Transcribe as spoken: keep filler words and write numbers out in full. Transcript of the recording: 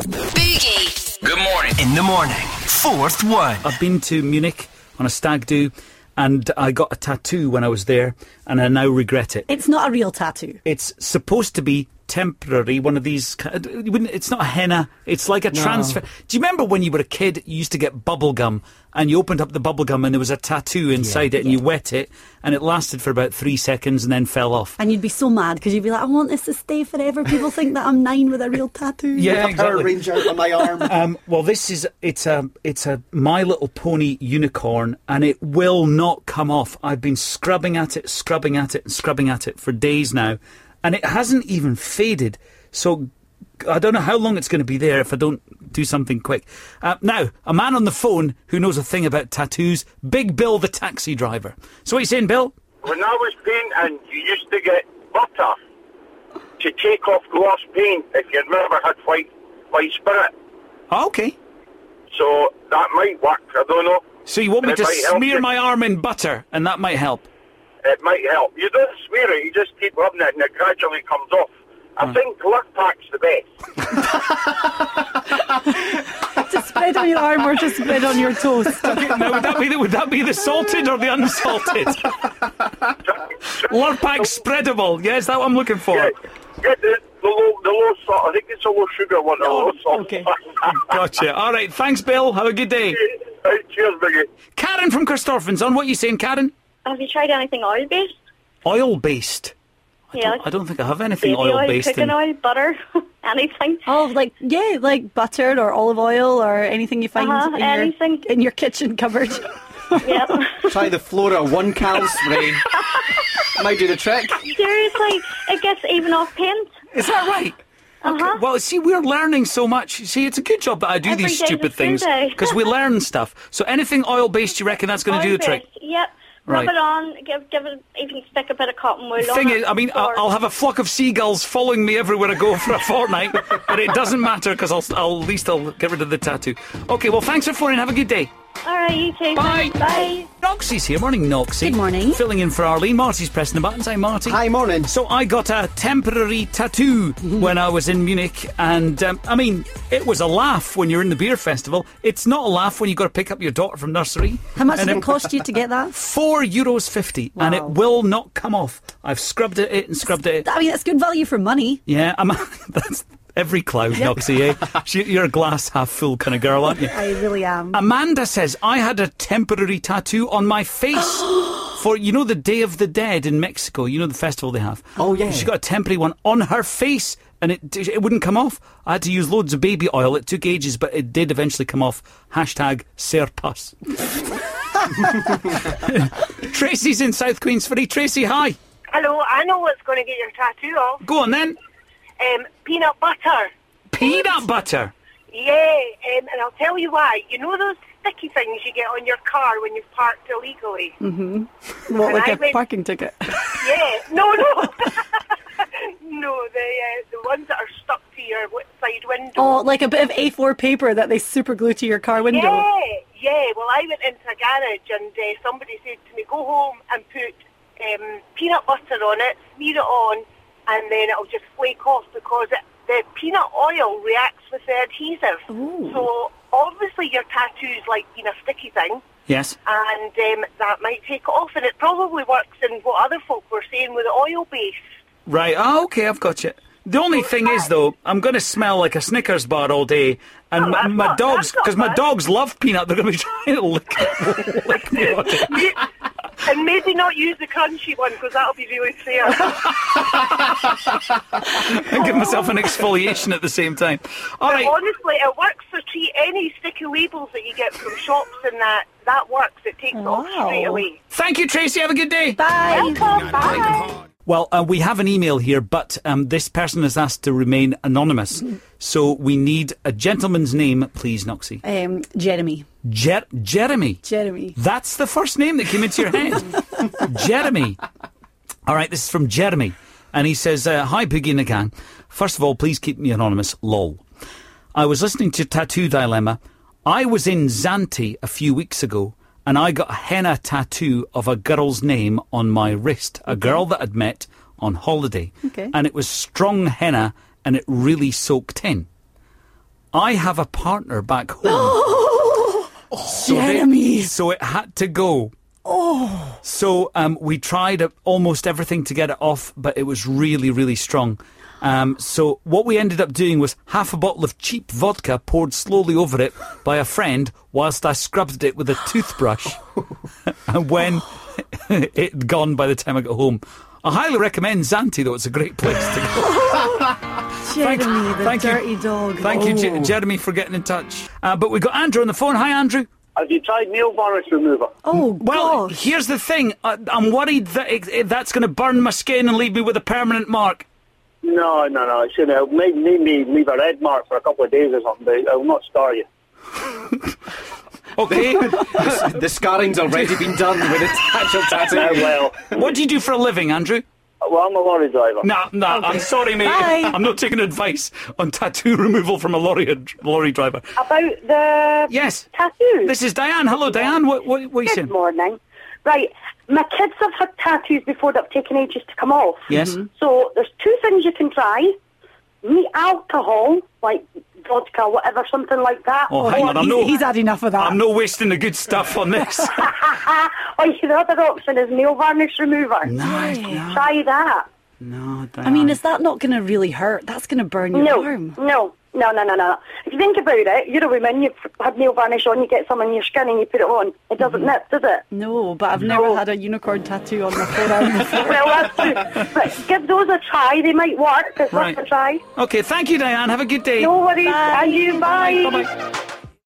Boogie. Good morning. In the morning. Fourth one. I've been to Munich on a stag do, and I got a tattoo when I was there, and I now regret it. It's not a real tattoo. It's supposed to be temporary, one of these. It's not a henna, it's like a No. transfer. Do you remember when you were a kid, you used to get bubble gum, and you opened up the bubble gum and there was a tattoo inside Yeah. it, and you wet it, and it lasted for about three seconds and then fell off? And you'd be so mad because you'd be like, I want this to stay forever. People think that I'm nine with a real tattoo. Yeah, With a Power Ranger out on my arm. Um, well, this is it's a it's a My Little Pony unicorn, and it will not come off. I've been scrubbing at it, scrubbing at it, and scrubbing at it for days now, and it hasn't even faded. So I don't know how long it's going to be there if I don't do something quick. Uh, now, a man on the phone who knows a thing about tattoos, Big Bill, the taxi driver. So what are you saying, Bill? When I was painting, you used to get butter to take off gloss paint if you'd never had white white spirit. Oh, okay. So that might work, I don't know. So you want me It to might help smear you. my arm in butter, and that might help? It might help. You don't smear it, you just keep rubbing it and it gradually comes off. I think Lurpak's the best. To spread on your arm or to spread on your toast. Now, would that be the, would that be the salted or the unsalted? Lurpak spreadable. Yeah, is that what I'm looking for? Yeah, get the, the low, the low salt. I think it's a low sugar one. The low salt. Okay. Gotcha. All right. Thanks, Bill. Have a good day. Right, cheers, Biggie. Karen from Christopher's on. What are you saying, Karen? Have you tried anything oil-based? Oil-based? I, Yeah, don't, I don't think I have anything baby oil, oil-based. cooking in. oil, butter, anything. Oh, like, yeah, like butter or olive oil or anything you find Uh-huh, in, anything. Your, in your kitchen cupboard. Yep. Try the Flora one cal spray. Might do the trick. Seriously, it gets even off paint. Is that right? Uh-huh. Well, see, we're learning so much. See, it's a good job that I do Every these day's stupid a things Friday. because we learn stuff. So anything oil-based, you reckon that's going to do the trick? Oil-based, Yep. Right. Rub it on, give, give it, even stick a bit of cotton wool on Thing it. is, I mean, I'll, or- I'll have a flock of seagulls following me everywhere I go for a fortnight, but it doesn't matter because I'll, I'll at least I'll get rid of the tattoo. Okay, well, thanks for phoning. Have a good day. All right, you too. Bye. Bye. Noxie's here. Morning, Noxie. Good morning. Filling in for Arlene. Marty's pressing the buttons. Hi, Marty. Hi, morning. So I got a temporary tattoo when I was in Munich, and um, I mean, it was a laugh when you're in the beer festival. It's not a laugh when you've got to pick up your daughter from nursery. How much And did it cost you to get that? Four euros fifty, and it Wow. will not come off. I've scrubbed at it and scrubbed at it. I mean, that's good value for money. Yeah, I'm. That's every cloud, Noxie. Eh? She- You're a glass half full kind of girl, aren't you? I really am. Amanda says, I had a temporary tattoo on my face for, you know, the Day of the Dead in Mexico. You know the festival they have. Oh, yeah. She got a temporary one on her face, and it it wouldn't come off. I had to use loads of baby oil. It took ages, but it did eventually come off. Hashtag Serpus. Tracy's in South Queensferry. Tracy, hi. Hello, I know what's going to get your tattoo off. Go on then. Um, peanut butter. Peanut butter. Yeah, um, and I'll tell you why. You know those sticky things you get on your car when you've parked illegally? Mm-hmm. What, And like I a went- parking ticket? Yeah, no, no. no, the uh, the ones that are stuck to your wi- side window. Oh, like a bit of A four paper that they super glue to your car window. Yeah, yeah. Well, I went into a garage and uh, somebody said to me, go home and put um, peanut butter on it, smear it on, and then it'll just flake off because it, the peanut oil reacts with the adhesive. Ooh. So obviously your tattoo's like being a sticky thing, Yes. and um, that might take it off. And it probably works in what other folk were saying with the oil base. Right. Oh, okay, I've got you. The only thing is, though, I'm going to smell like a Snickers bar all day, and Oh, my, that's my not- dogs, that's not because my bad. dogs love peanut, they're going to be trying to lick, lick me on it. And maybe not use the crunchy one because that'll be really fair. And give myself an exfoliation at the same time. All right. Honestly, it works for treat any sticky labels that you get from shops and that. That works. It takes it off Wow. straight away. Thank you, Tracy. Have a good day. Bye. Welcome. Bye. Well, uh, we have an email here, but um, this person has asked to remain anonymous. So we need a gentleman's name, please, Noxie. Um, Jeremy. Jer- Jeremy. Jeremy. That's the first name that came into your head. Jeremy. All right, this is from Jeremy. And he says, uh, hi, Boogie and the gang. First of all, please keep me anonymous. Lol. I was listening to Tattoo Dilemma. I was in Zante a few weeks ago, and I got a henna tattoo of a girl's name on my wrist. A girl that I'd met on holiday. Okay. And it was strong henna, and it really soaked in. I have a partner back home. so Jeremy. They, so it had to go. Oh. So um, we tried almost everything to get it off, but it was really, really strong. Um, so what we ended up doing was half a bottle of cheap vodka poured slowly over it by a friend whilst I scrubbed it with a toothbrush. And when it'd gone by the time I got home. I highly recommend Zante, though. It's a great place to go. Jeremy, the thank you. dirty dog. Thank oh. you, J- Jeremy, for getting in touch. Uh, but we've got Andrew on the phone. Hi, Andrew. Have you tried nail varnish remover? Oh, Well, gosh. here's the thing. I, I'm worried that it, it, that's going to burn my skin and leave me with a permanent mark. No, no, no. It's gonna make me leave a red mark for a couple of days or something, but it will not scar you. Okay. the, the scarring's already been done with its actual tattoo. Uh, well, What do you do for a living, Andrew? well, I'm a lorry driver. Nah, nah, I'm sorry, mate. Bye. I'm not taking advice on tattoo removal from a lorry lorry driver. About the Yes. tattoos. This is Diane. Hello, Diane. What, what, what are you Good saying? morning. Right, my kids have had tattoos before that have taken ages to come off. Yes. So there's two things you can try. Neat alcohol, like vodka, whatever, something like that. Oh, hang on. I'm he's, no, he's had enough of that. I'm no wasting the good stuff on this. Or the other option is nail varnish remover. Nice. No, Try that. no, Diane. I mean, is that not going to really hurt? That's going to burn your No, arm. no, no, no, no, no. If you think about it, you're a woman, you've had nail varnish on, you get some on your skin and you put it on. It doesn't Mm-hmm. nip, does it? No, but I've never No. had a unicorn tattoo on my forearm before. Well, that's true. But give those a try. They might work. It's Right. worth a try. Okay, thank you, Diane. Have a good day. No worries. Bye. And you, bye. Bye-bye.